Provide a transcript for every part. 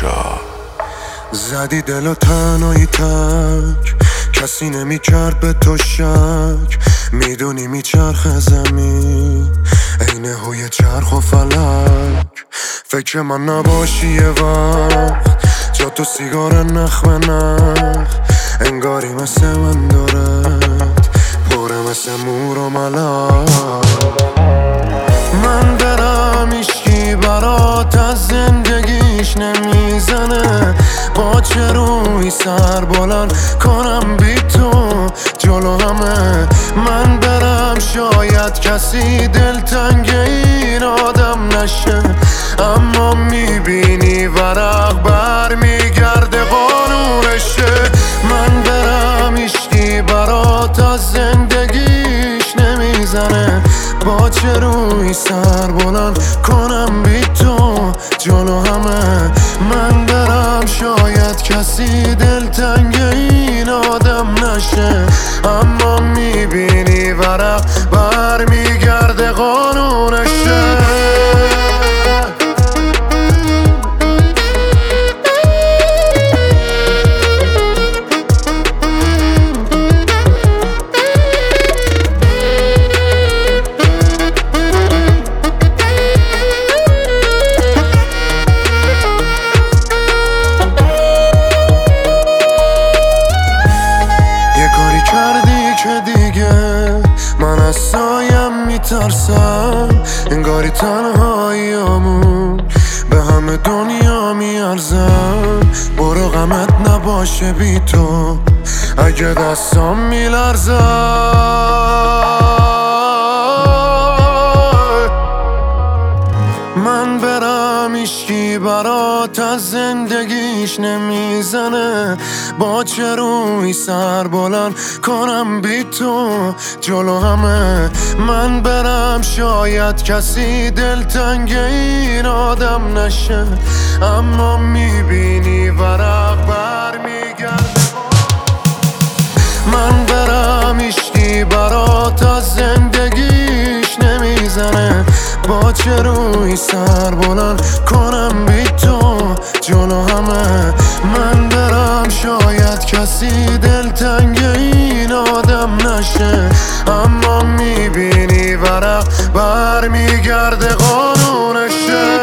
شاه. زدی دل و تنهایی تک، کسی نمی کرد به تو شک. میدونی میچرخه زمین عین هوی چرخ و فلک. فکر من نباشی یه وقت، جا تو سیگار نخ به نخ. انگاری مثل من دارد پره مثل مور و ملک. من برم ایشکی برات از زندگیش نمیزنه. با چه روی سر بلند کنم بی تو جلو همه. من برم شاید کسی دلتنگ این آدم نشه، اما میبینی ورق بر میگرده قانونشه. من برم ایشکی برات از زندگیش نمیزنه. با چه روی سر بلند کنم بی تو جلو همه. من برم شاید کسی دلتنگ این آدم نشه، اما میبینی ورق بر میگرده قانونشه. کردی که دیگه من از سایم میترسم. انگاری تنهاییامون به همه دنیا میارزم. برو غمت نباشه بی تو اگه دستام میلرزم. من برم ایشکی برات از زندگیش نمیزنه. با چه روی سر بلند کنم بی تو جلو همه. من برم شاید کسی دلتنگ این آدم نشه، اما میبینی ورق بر میگرده. من برم ایشکی برات از زندگیش نمیزنه. با چه روی سر بلند کنم بی تو جلو همه. من برم شاید کسی دلتنگ این آدم نشه، اما میبینی ورق بر میگرده قانونشه.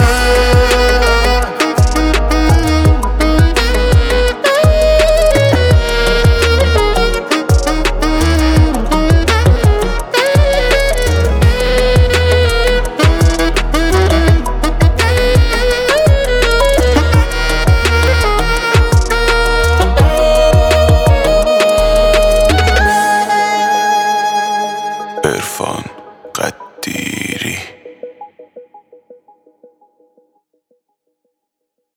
عرفان.